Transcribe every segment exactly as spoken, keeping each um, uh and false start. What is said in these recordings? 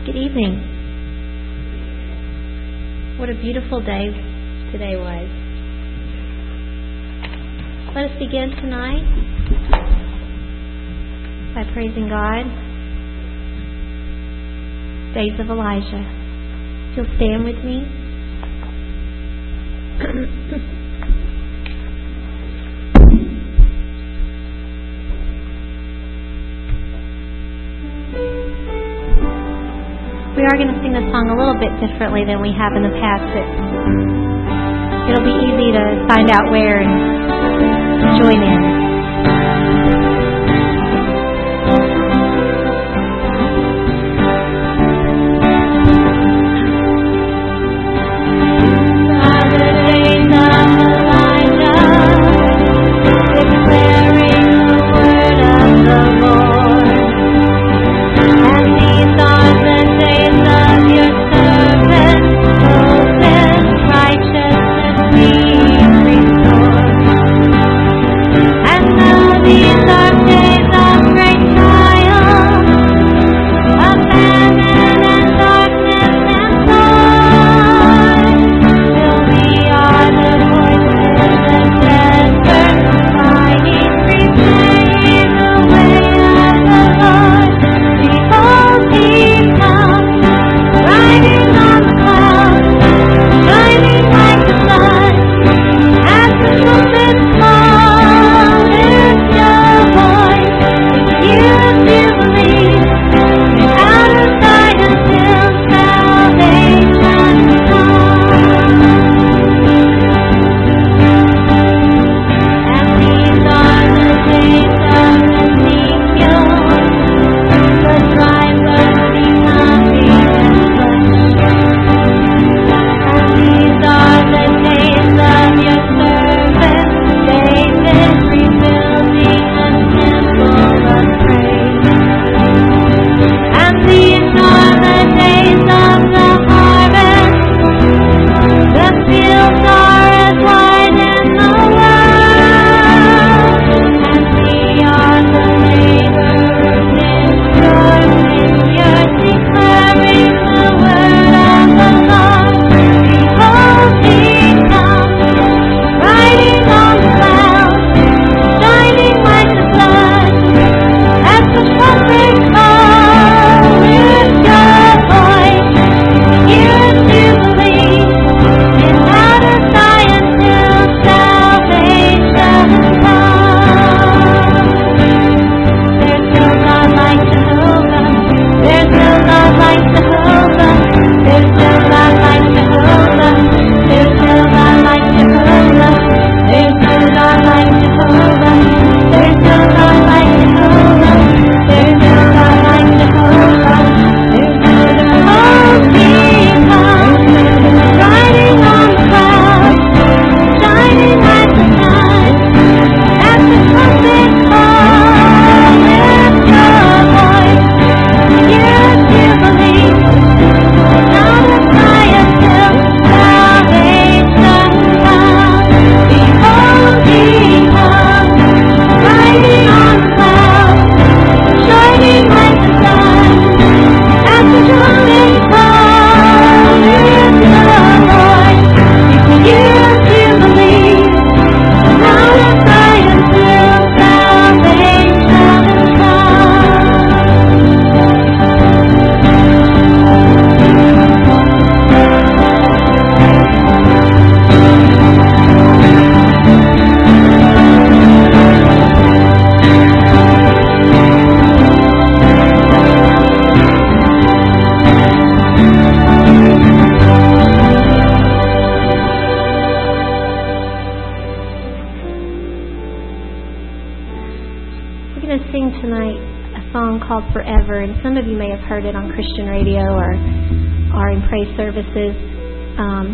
Good evening. What a beautiful day today was. Let us begin tonight by praising God. Days of Elijah. If you'll stand with me. We are going to sing the song a little bit differently than we have in the past, but it'll be easy to find out where and join in. Forever, and some of you may have heard it on Christian radio or, or in praise services. Um,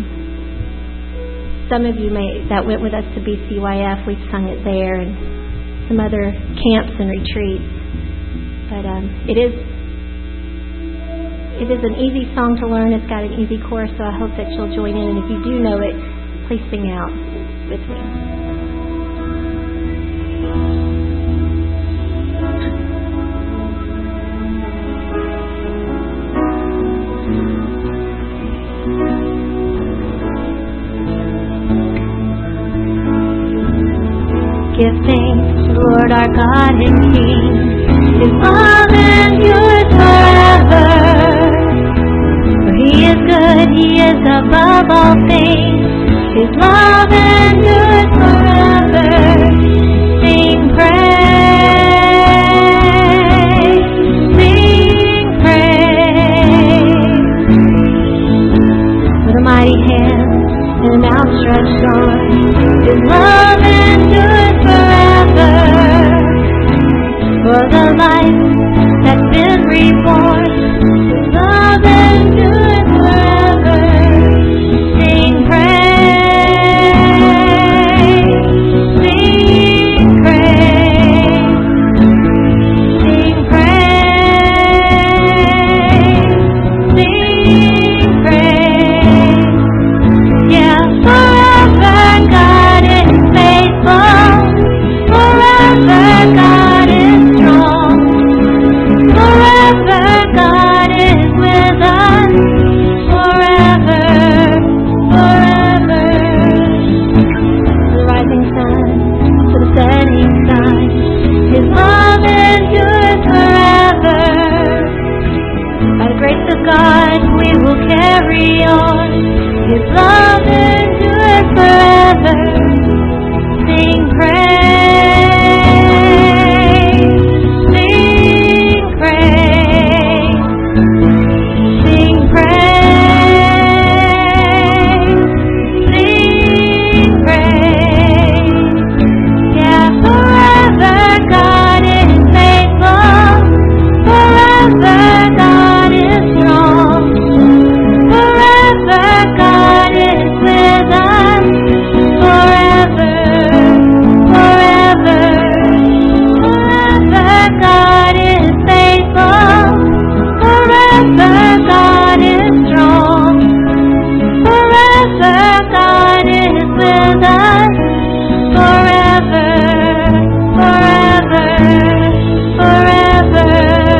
some of you may that went with us to B C Y F. We've sung it there, and some other camps and retreats. But um, it is it is an easy song to learn. It's got an easy chorus, so I hope that you'll join in. And if you do know it, please sing out with me. give thanks to the Lord our God and King. His love endures forever. For He is good, He is above all things. His love endures forever. Sing praise, sing praise. With a mighty hand and an outstretched arm, His love endures forever. For the life that's been reborn, His love endures forever. Sing praise, sing praise, sing praise, sing praise. Yeah, forever God is faithful, forever God is strong, forever God is with us, forever, forever. The rising sun to the setting sun, His love endures forever. By the grace of God we will carry on. His love endures forever. Sing praise, sing praise, sing praise, sing praise. Yeah, forever God is faithful, forever God is strong, forever God is with us, forever, forever, forever God is faithful, forever God is strong, forever God is with us, forever, forever, forever.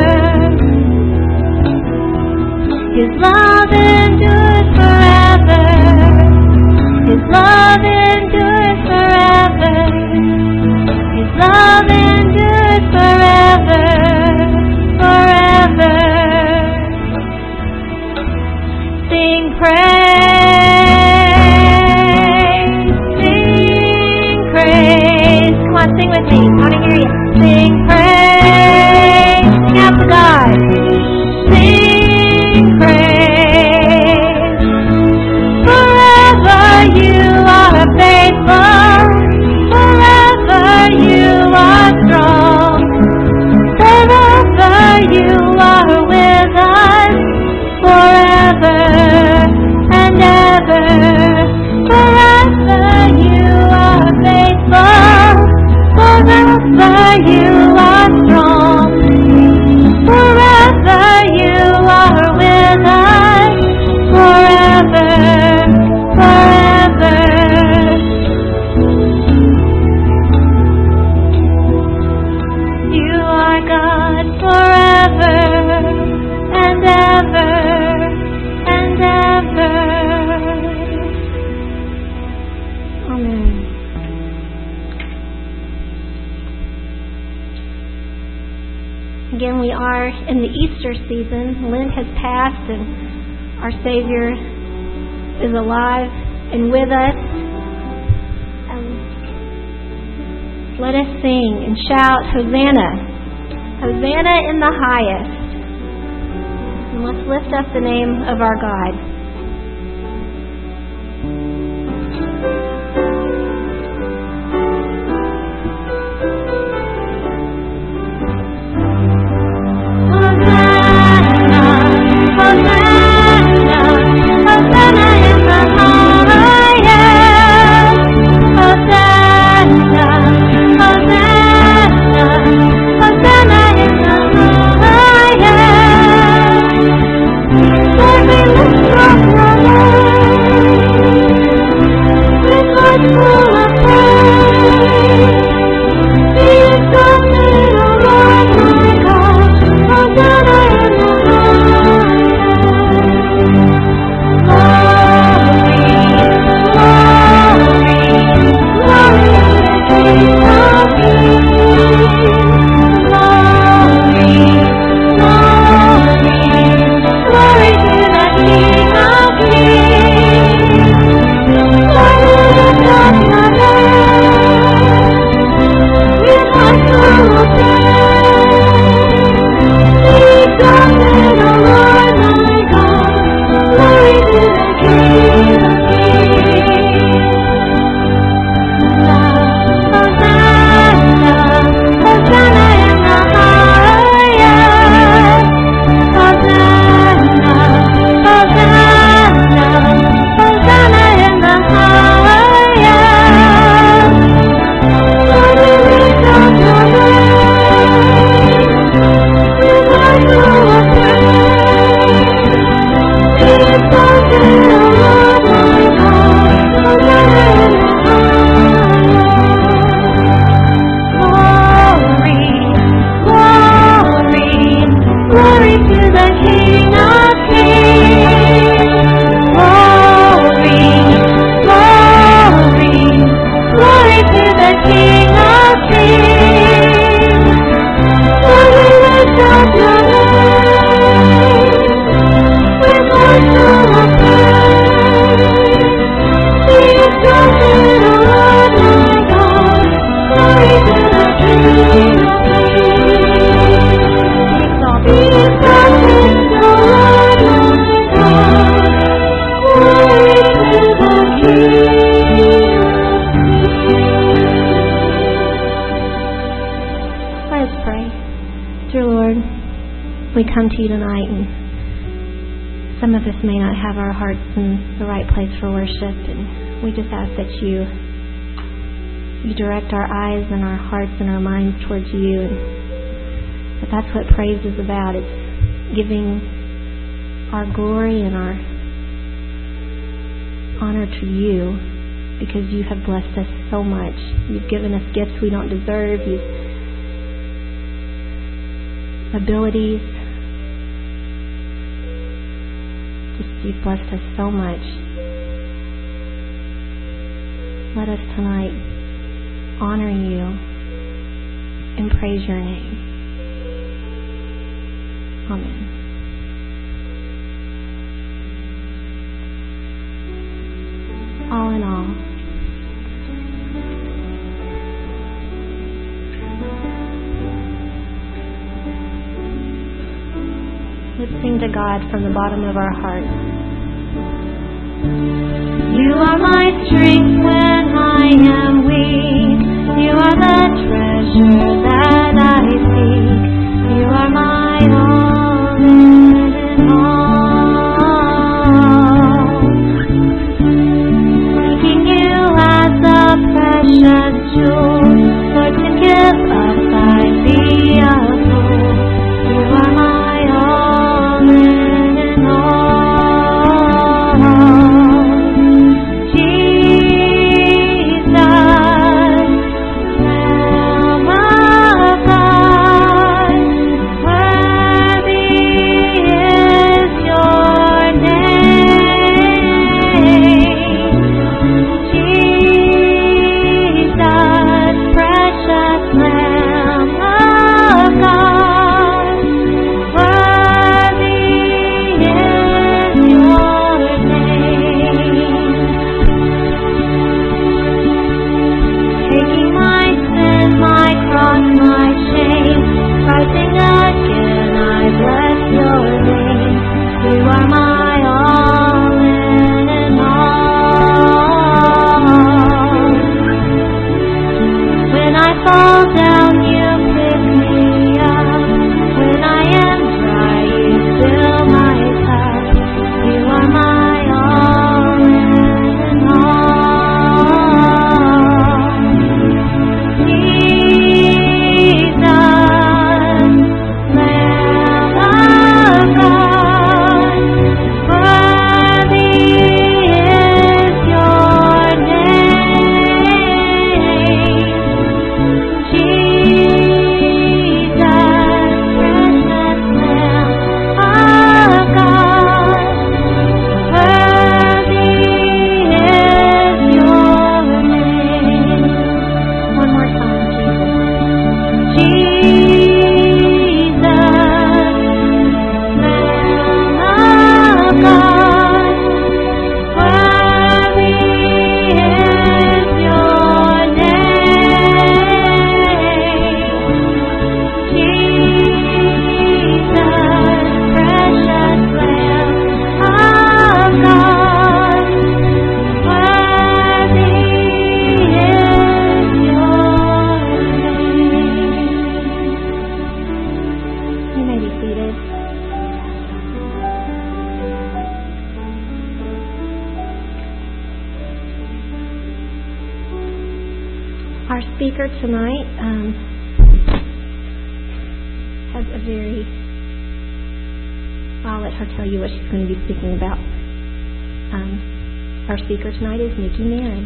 His love endures forever. His love endures forever. His love endures forever, forever. Sing praise, sing praise. Come on, sing with me. I want to hear you. Sing praise. Sing out to God. Sing praise. Forever you are faithful. Forever you are strong. Forever you are with us. Forever and ever. Forever you are faithful. Forever you are strong. Forever you are with us. Forever, forever. You are God forever and ever and ever. Amen. Again, we are in the Easter season. Lent has passed and our Savior is alive and with us. Um, let us sing and shout, Hosanna! Hosanna in the highest. And let's lift up the name of our God. Hosanna, we come to you tonight, and some of us may not have our hearts in the right place for worship, and we just ask that you you direct our eyes and our hearts and our minds towards you. And but that's what praise is about. It's giving our glory and our honor to you, because you have blessed us so much. You've given us gifts we don't deserve. You've abilities. Just you've blessed us so much. Let us tonight honor you and praise your name. Amen. All in all, let's sing to God from the bottom of our hearts. You are my strength when I am weak. You are the treasure that I seek. You are my all in all. Seeking you as a precious jewel, Lord, to give up I'd be a fool. You are my all in all. Jesus, Lamb of God, worthy is your name. Jesus, precious Lamb of God, worthy is your name. Taking my sin, my cross, my shame, rising again, I bless your name. You are my all in all. When I fall down, you pick me up. When I am dry, you fill my cup. You are my all in all. Jesus, Lamb of God, worthy is your name. Jesus, precious Lamb of God, worthy is your name. One more time, Jesus. Jesus, Lamb of God, worthy is your name. Jesus, precious Lamb of God, worthy is your name. You may be seated. Our speaker tonight um, has a very, I'll let her tell you what she's going to be speaking about. Um, our speaker tonight is Nikki Marin.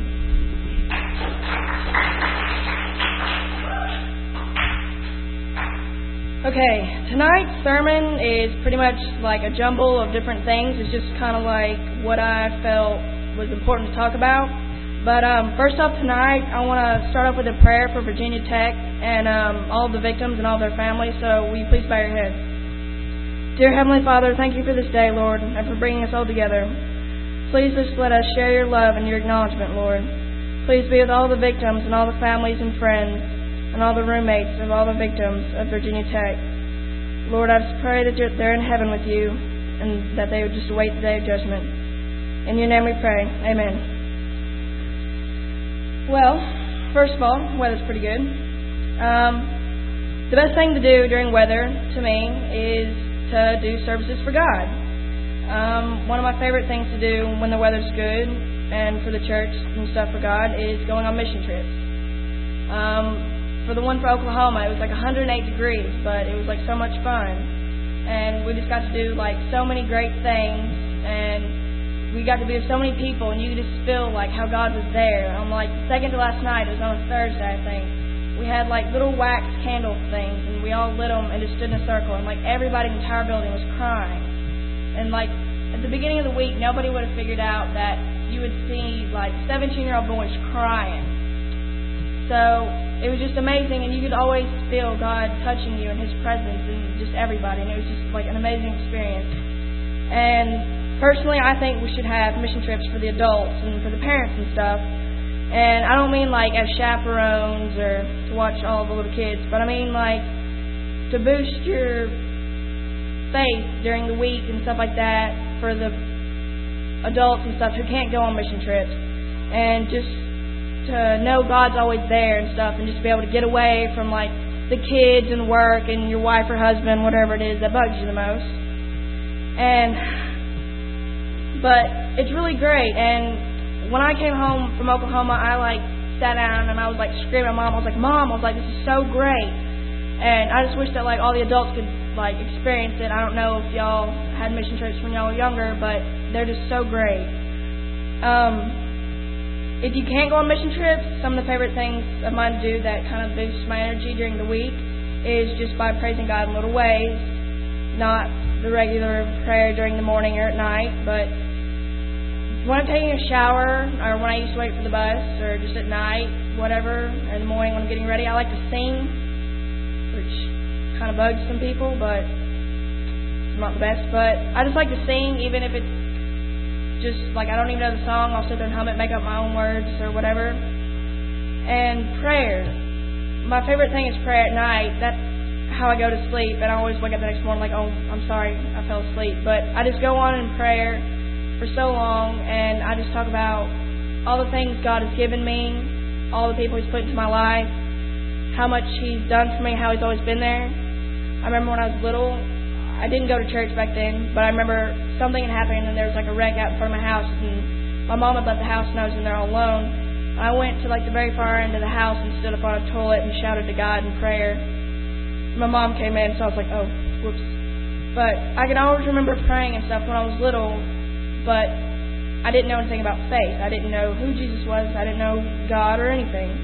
Okay, tonight's sermon is pretty much like a jumble of different things. It's just kind of like what I felt was important to talk about. But um, first off tonight, I want to start off with a prayer for Virginia Tech and um, all the victims and all their families. So will you please bow your heads? Dear Heavenly Father, thank you for this day, Lord, and for bringing us all together. Please just let us share your love and your acknowledgement, Lord. Please be with all the victims and all the families and friends and all the roommates of all the victims of Virginia Tech. Lord, I just pray that they're in heaven with you and that they would just await the day of judgment. In your name we pray. Amen. Well, first of all, weather's pretty good. Um, the best thing to do during weather, to me, is to to do services for God. Um, one of my favorite things to do when the weather's good and for the church and stuff for God is going on mission trips. Um, for the one for Oklahoma, it was like one hundred eight degrees, but it was like so much fun. And we just got to do like so many great things, and we got to be with so many people, and you could just feel like how God was there. On like the second to last night, it was on a Thursday, I think. We had like little wax candle things, and we all lit them and just stood in a circle, and like everybody in the entire building was crying. And like at the beginning of the week, nobody would have figured out that you would see like seventeen-year-old boys crying. So it was just amazing, and you could always feel God touching you and His presence and just everybody, and it was just like an amazing experience. And personally, I think we should have mission trips for the adults and for the parents and stuff. And I don't mean like as chaperones or to watch all the little kids, but I mean like to boost your faith during the week and stuff like that for the adults and stuff who can't go on mission trips, and just to know God's always there and stuff, and just to be able to get away from like the kids and work and your wife or husband, whatever it is that bugs you the most. And but it's really great. And when I came home from Oklahoma, I like sat down and I was like screaming at Mom. I was like, Mom, I was like, this is so great. And I just wish that like all the adults could like experience it. I don't know if y'all had mission trips when y'all were younger, but they're just so great. Um, if you can't go on mission trips, some of the favorite things of mine to do that kind of boosts my energy during the week is just by praising God in little ways. Not the regular prayer during the morning or at night, but when I'm taking a shower, or when I used to wait for the bus, or just at night, whatever, or in the morning when I'm getting ready, I like to sing, which kind of bugs some people, but it's not the best. But I just like to sing, even if it's just like I don't even know the song. I'll sit there and hum it, make up my own words or whatever. And prayer. My favorite thing is prayer at night. That's how I go to sleep, and I always wake up the next morning like, oh, I'm sorry, I fell asleep. But I just go on in prayer for so long, and I just talk about all the things God has given me, all the people He's put into my life, how much He's done for me, how He's always been there. I remember when I was little, I didn't go to church back then, but I remember something had happened, and there was like a wreck out in front of my house, and my mom had let the house know, and they're all alone. And I went to like the very far end of the house and stood up on a toilet and shouted to God in prayer. My mom came in, so I was like, oh, whoops. But I can always remember praying and stuff when I was little, but I didn't know anything about faith. I didn't know who Jesus was. I didn't know God or anything.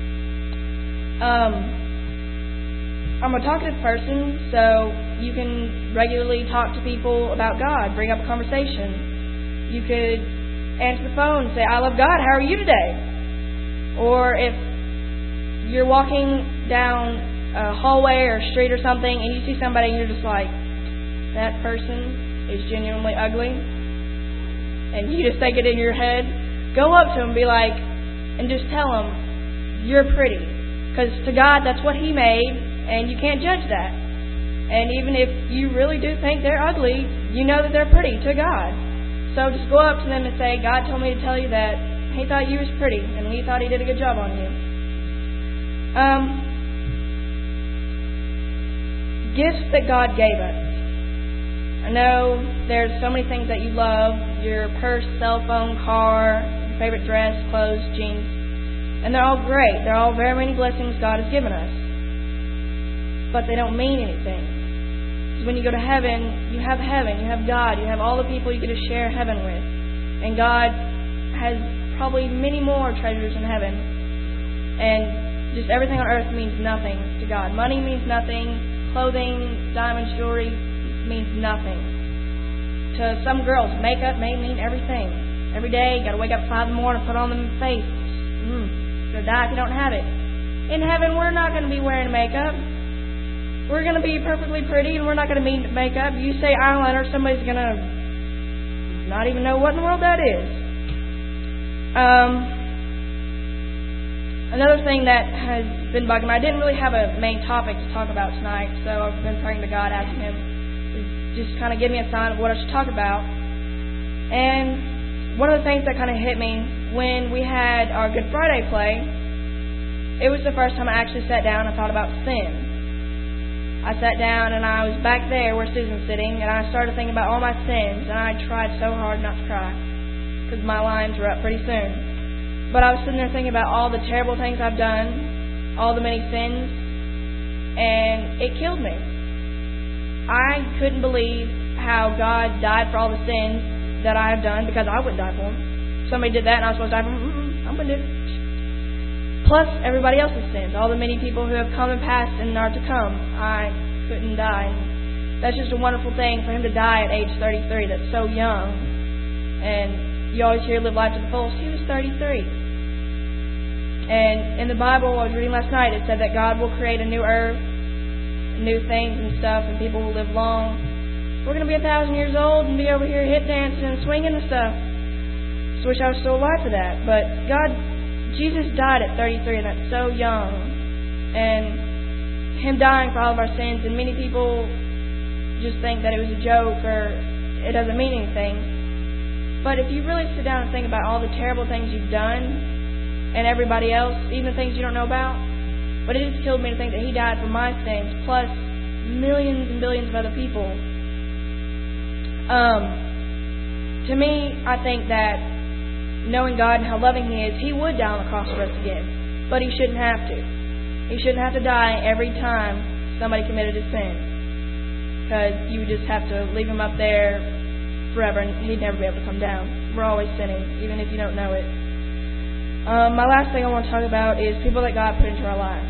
Um, I'm a talkative person, so you can regularly talk to people about God, bring up a conversation. You could answer the phone and say, I love God, how are you today? Or if you're walking down a hallway or a street or something and you see somebody and you're just like, that person is genuinely ugly, and you just think it in your head, go up to them and be like, and just tell them, you're pretty. Because to God, that's what He made, and you can't judge that. And even if you really do think they're ugly, you know that they're pretty to God. So just go up to them and say, God told me to tell you that He thought you was pretty, and He thought He did a good job on you. Um, gifts that God gave us. I know there's so many things that you love, your purse, cell phone, car, your favorite dress, clothes, jeans, and they're all great. They're all very many blessings God has given us. But they don't mean anything. Because when you go to heaven, you have heaven, you have God, you have all the people you get to share heaven with. And God has probably many more treasures in heaven. And just everything on earth means nothing to God. Money means nothing. Clothing, diamonds, jewelry means nothing. To some girls, makeup may mean everything. Every day, you got to wake up at five in the morning and put on the face. Mm, you're going to die if you don't have it. In heaven, we're not going to be wearing makeup. We're going to be perfectly pretty, and we're not going to need makeup. You say eyeliner, somebody's going to not even know what in the world that is. Um, another thing that has been bugging me, I didn't really have a main topic to talk about tonight, so I've been praying to God, asking Him just kind of give me a sign of what I should talk about. And one of the things that kind of hit me when we had our Good Friday play, it was the first time I actually sat down and thought about sin. I sat down and I was back there where Susan's sitting, and I started thinking about all my sins, and I tried so hard not to cry because my lines were up pretty soon. But I was sitting there thinking about all the terrible things I've done, all the many sins, and it killed me. I couldn't believe how God died for all the sins that I have done, because I wouldn't die for them. If somebody did that and I was supposed to die for them, mm-mm, I'm going to do it. Plus everybody else's sins, all the many people who have come and passed and are to come. I couldn't die. And that's just a wonderful thing for him to die at age thirty-three. That's so young. And you always hear live life to the fullest. He was thirty-three. And in the Bible I was reading last night, it said that God will create a new earth, new things and stuff, and people will live long. We're going to be a thousand years old and be over here hip dancing and swinging and stuff. Just wish I was still alive for that. But God... Jesus died at thirty-three, and that's so young. And him dying for all of our sins, and many people just think that it was a joke or it doesn't mean anything. But if you really sit down and think about all the terrible things you've done and everybody else, even the things you don't know about, but it just killed me to think that he died for my sins, plus millions and billions of other people. Um, to me, I think that knowing God and how loving he is, he would die on the cross for us again. But he shouldn't have to. He shouldn't have to die every time somebody committed a sin. Because you would just have to leave him up there forever and he'd never be able to come down. We're always sinning, even if you don't know it. Um, my last thing I want to talk about is people that God put into our lives.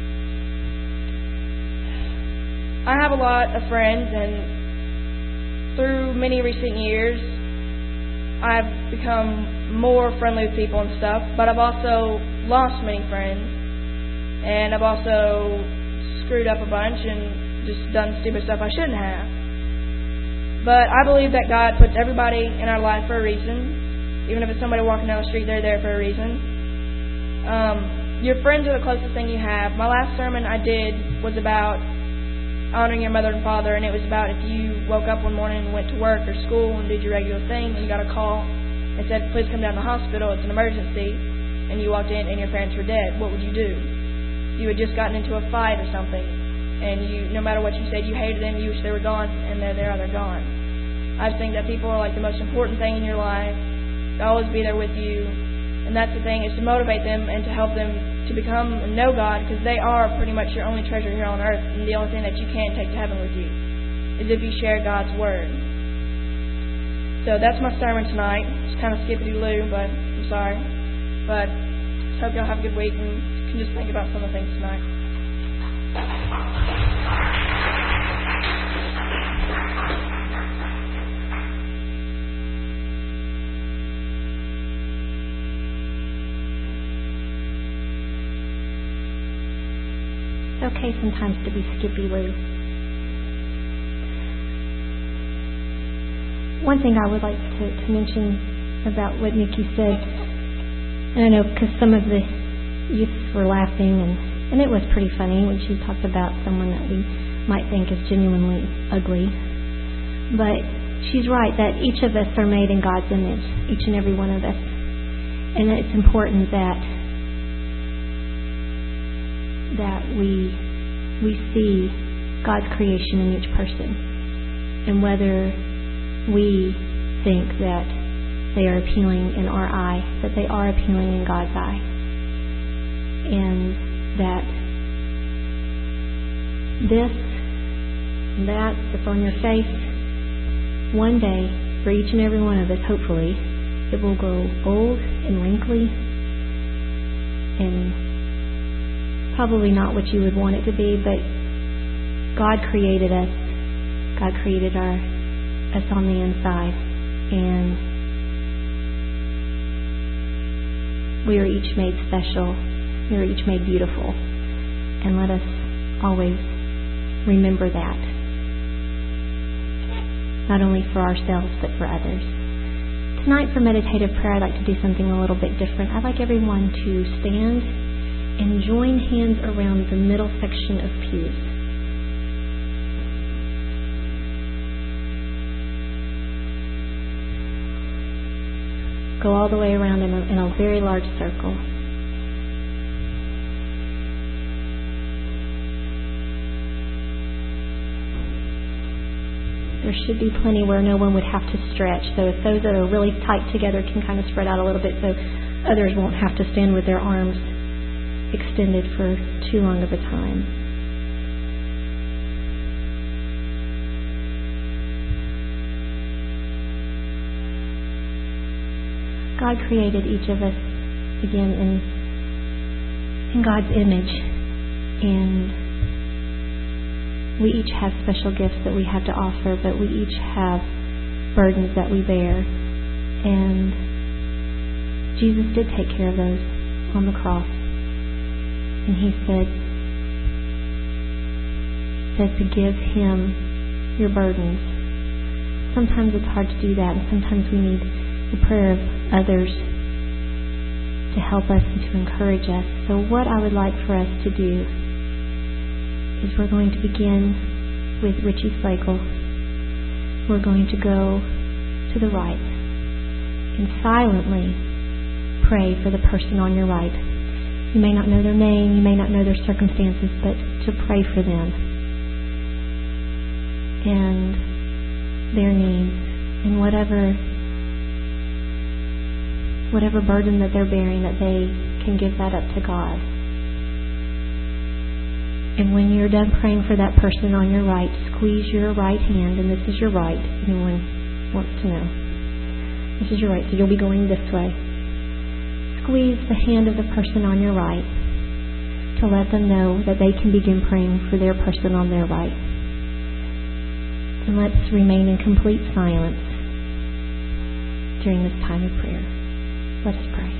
I have a lot of friends, and through many recent years, I've become more friendly with people and stuff, but I've also lost many friends, and I've also screwed up a bunch and just done stupid stuff I shouldn't have. But I believe that God puts everybody in our life for a reason. Even if it's somebody walking down the street, they're there for a reason. Um, your friends are the closest thing you have. My last sermon I did was about honoring your mother and father, and it was about if you woke up one morning and went to work or school and did your regular thing, and you got a call and said, please come down to the hospital, it's an emergency, and you walked in and your parents were dead, what would you do? You had just gotten into a fight or something, and you, no matter what you said, you hated them, you wish they were gone, and they're there, they're gone. I just think that people are like the most important thing in your life. They'll always be there with you, and that's the thing, is to motivate them and to help them to become and know God, because they are pretty much your only treasure here on earth, and the only thing that you can take to heaven with you is if you share God's Word. So that's my sermon tonight. It's kind of skippity-loo, but I'm sorry. But I hope y'all have a good week and can just think about some of the things tonight. It's okay sometimes to be skippy-loo. One thing I would like to, to mention about what Nikki said, and I know because some of the youths were laughing, and, and it was pretty funny when she talked about someone that we might think is genuinely ugly. But she's right that each of us are made in God's image, each and every one of us. And it's important that that we we see God's creation in each person, and whether we think that they are appealing in our eye, that they are appealing in God's eye, and that this, that, that's on your face, one day, for each and every one of us, hopefully, it will grow old and wrinkly and probably not what you would want it to be, but God created us. God created our us on the inside, and we are each made special. We are each made beautiful, and let us always remember that, not only for ourselves but for others. Tonight for meditative prayer, I'd like to do something a little bit different. I'd like everyone to stand and join hands around the middle section of pews. Go all the way around in a, in a very large circle. There should be plenty where no one would have to stretch. So if those that are really tight together can kind of spread out a little bit so others won't have to stand with their arms extended for too long of a time. God created each of us, again, in, in God's image. And we each have special gifts that we have to offer, but we each have burdens that we bear. And Jesus did take care of those on the cross. And he said, said to give him your burdens. Sometimes it's hard to do that, and sometimes we need the prayer of others to help us and to encourage us. So what I would like for us to do is we're going to begin with Richie Slagle. We're going to go to the right and silently pray for the person on your right. You may not know their name, you may not know their circumstances, but to pray for them and their needs and whatever whatever burden that they're bearing, that they can give that up to God. And when you're done praying for that person on your right, squeeze your right hand, and this is your right. Anyone wants to know? This is your right, so you'll be going this way. Squeeze the hand of the person on your right to let them know that they can begin praying for their person on their right. And let's remain in complete silence during this time of prayer. Let us pray.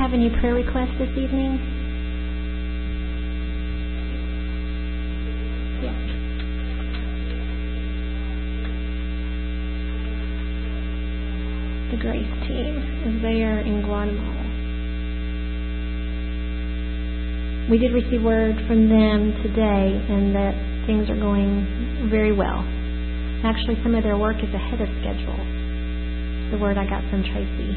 have any prayer requests this evening? Yes. The Grace team is there in Guatemala. We did receive word from them today, and that things are going very well. Actually, some of their work is ahead of schedule. The word I got from Tracy.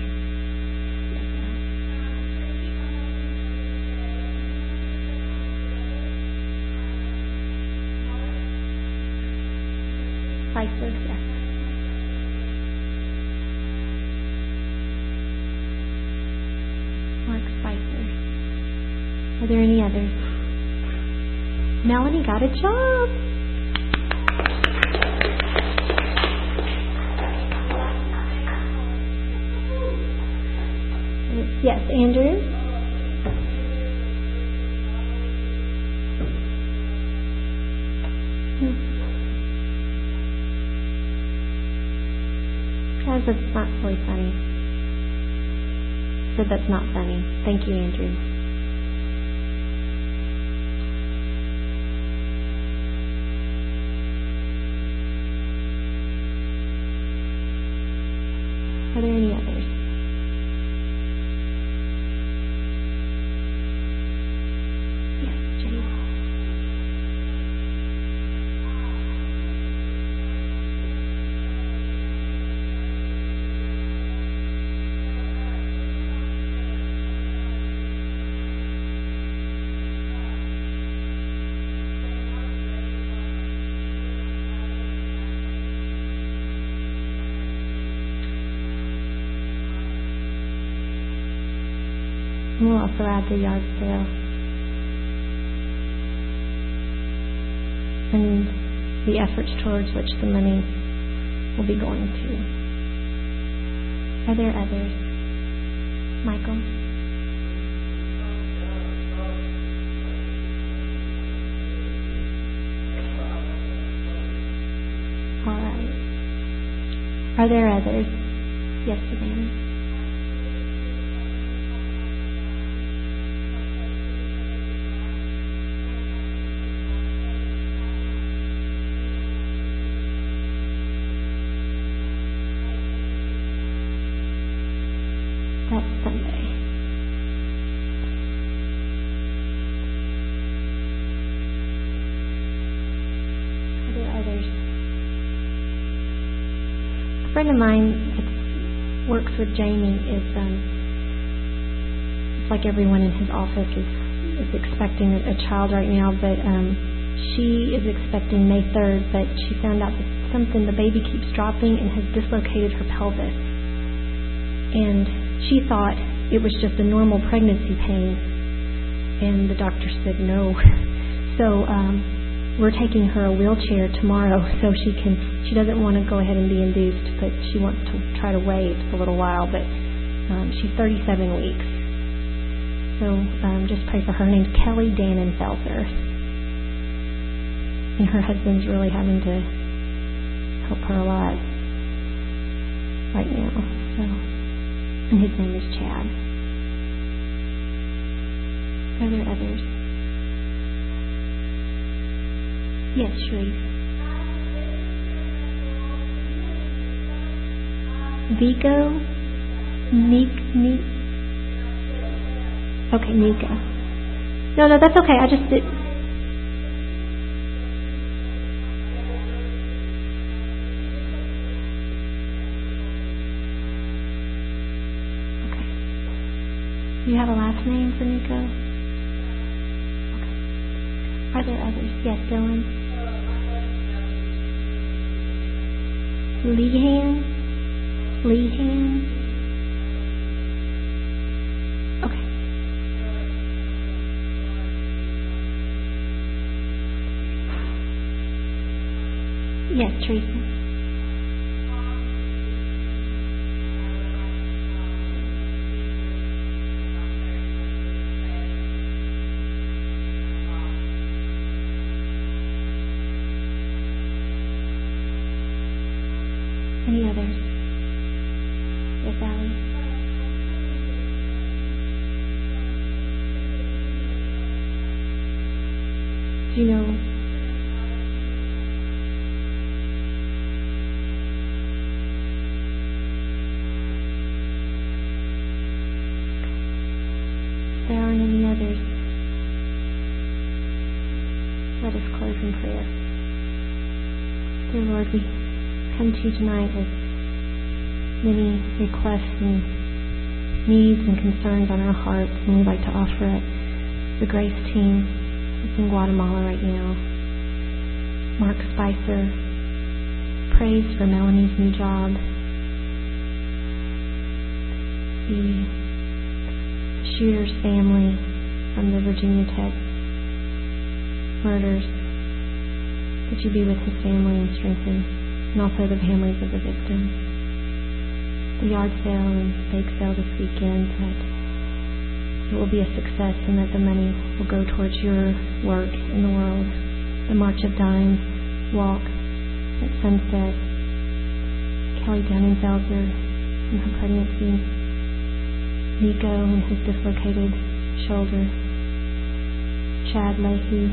Spicer, yes. Mark Spicer. Are there any others? Melanie got a job. Yes, Andrew. Guys, that's not really funny. Said that's not funny. Thank you, Andrew. Are there any others? Yes, Jay. And we'll also add the yard sale. And the efforts towards which the money will be going to. Are there others? Michael? All right. Are there others? Yes, Savannah. That's Sunday. Are there others? A friend of mine that works with Jamie is, um, it's like everyone in his office is, is expecting a, a child right now, but um, she is expecting May third, but she found out that something, the baby keeps dropping and has dislocated her pelvis. And she thought it was just a normal pregnancy pain, and the doctor said no. So um, we're taking her a wheelchair tomorrow, so she can. She doesn't want to go ahead and be induced, but she wants to try to wait a little while. But um, she's thirty-seven weeks, so um, just pray for her. Her name's Kelly Dannenfelser, and her husband's really having to help her a lot right now. So. And his name is Chad. Are there others? Yes, Sharif. Vigo? Nick? Nick? Okay, Nika. No, no, that's okay. I just did. Do you have a last name for Nico? Okay. Are there others? Yes, Dylan. Lehan? Lehan? Okay. Yes, Teresa. Any others? Yes, Allie? Do you know? If there aren't any others, let us close in prayer. Dear Lord, we come to you tonight with many requests and needs and concerns on our hearts, and we'd like to offer up the Grace team that's in Guatemala right now. Mark Spicer prays for Melanie's new job. The shooter's family from the Virginia Tech murders, that you be with his family and strengthen, and also the families of the victims. The yard sale and bake sale this weekend, that it will be a success and that the money will go towards your work in the world. The March of Dimes walk at sunset. Kelly Dunnenfelser and her pregnancy. Nico and his dislocated shoulder. Chad Leahy.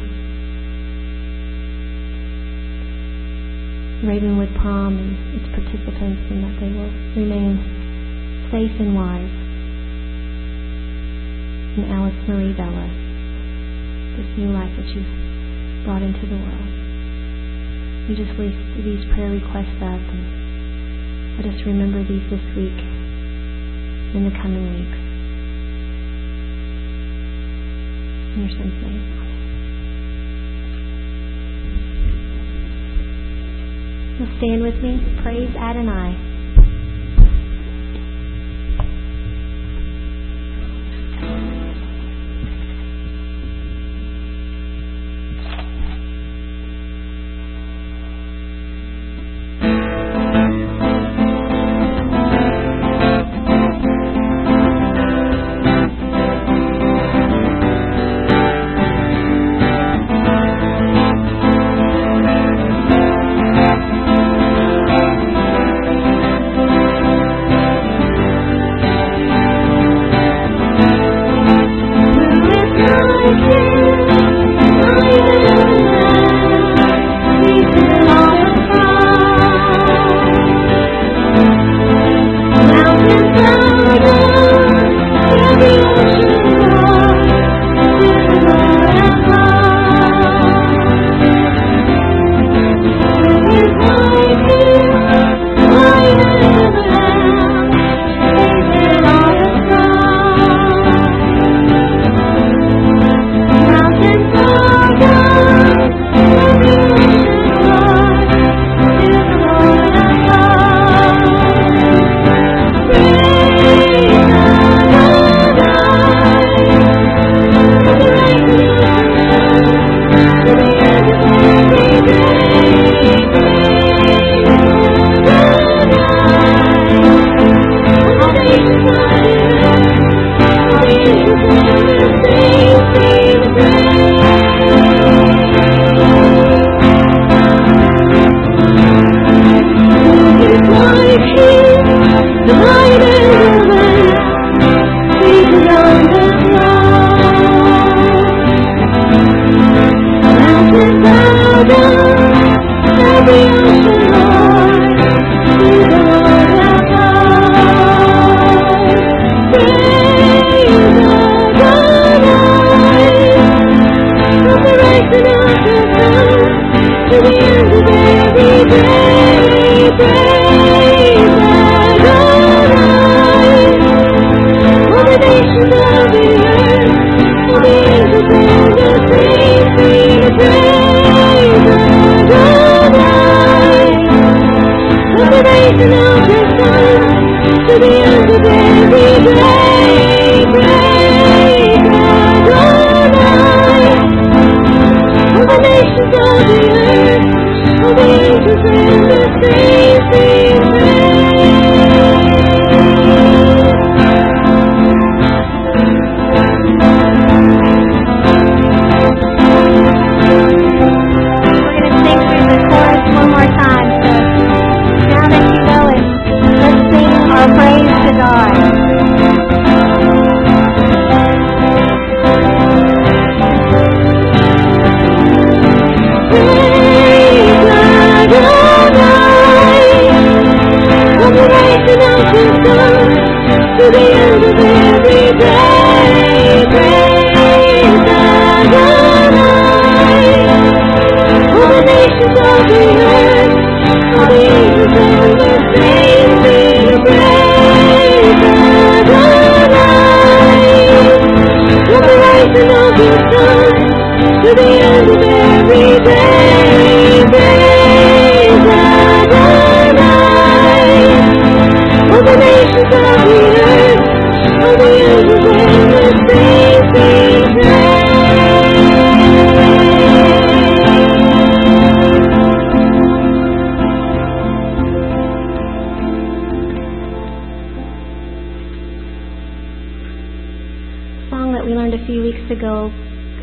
Ravenwood Prom and its participants, and that they will remain safe and wise. And Alice Marie Bella, this new life that you've brought into the world. We just lift these prayer requests up, and let us remember these this week in the coming weeks. In your Son's name. You'll stand with me. Praise Adonai.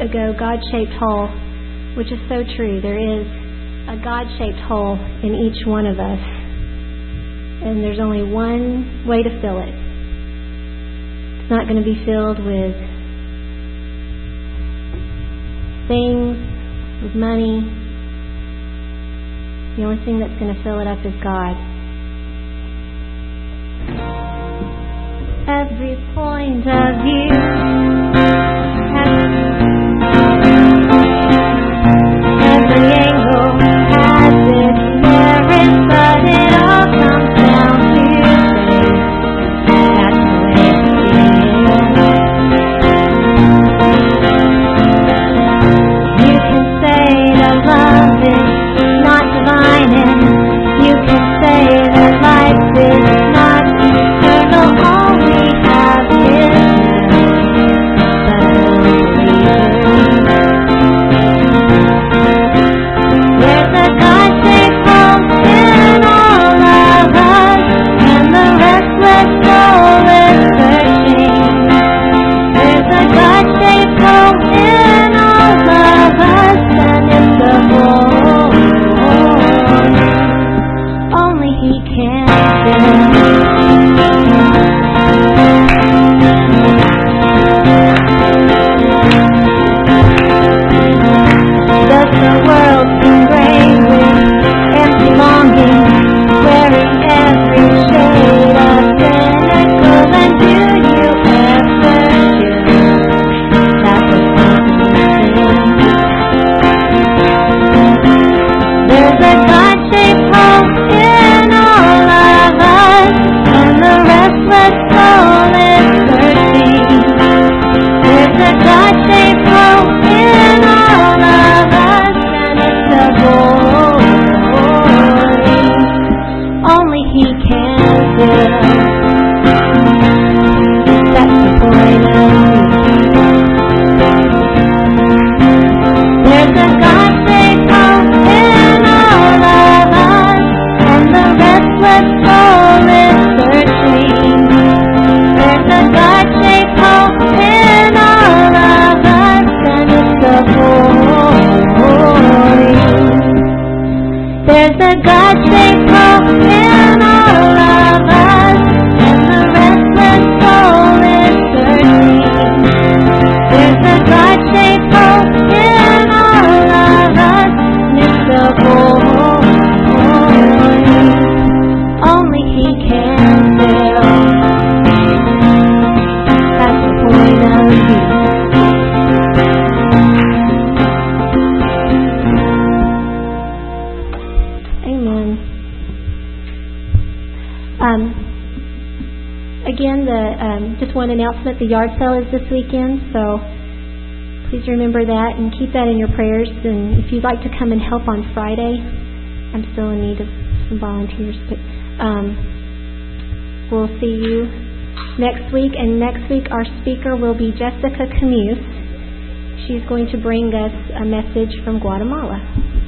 ago, God-shaped hole, which is so true. There is a God-shaped hole in each one of us, and there's only one way to fill it. It's not going to be filled with things, with money. The only thing that's going to fill it up is God. Every point of view has, every angle has its merit, but it all comes down to faith. That's the way it is. You can say that love is not divine, and you can say that life is not eternal. All we have is there's a God-shaped hole in all of us, and the restless soul is searching. There's a God-shaped hole in all of us, and it's the hole only He can fill. Does the world seem gray with empty longing, wearing every shade of cynical? And do you ever feel that was something? There's a God-shaped hole in all of us, and the restless soul is searching. There's a God-shaped hole in all of us, and it's a void only He can fill. That's the point of view. There's a God-shaped hole in all of us, and the restless soul is searching. There's a God-shaped hole in all of us, and it's a void. There's a God-shaped hole in all of us, and the restless soul is searching. There's a God-shaped hole in all of us, and it's a void only He can fill. That's the point of view. Amen. Um, again, the um, just one announcement: the yard sale is this weekend, so please remember that and keep that in your prayers. And if you'd like to come and help on Friday, I'm still in need of some volunteers. But um, we'll see you next week. And next week, our speaker will be Jessica Camus. She's going to bring us a message from Guatemala.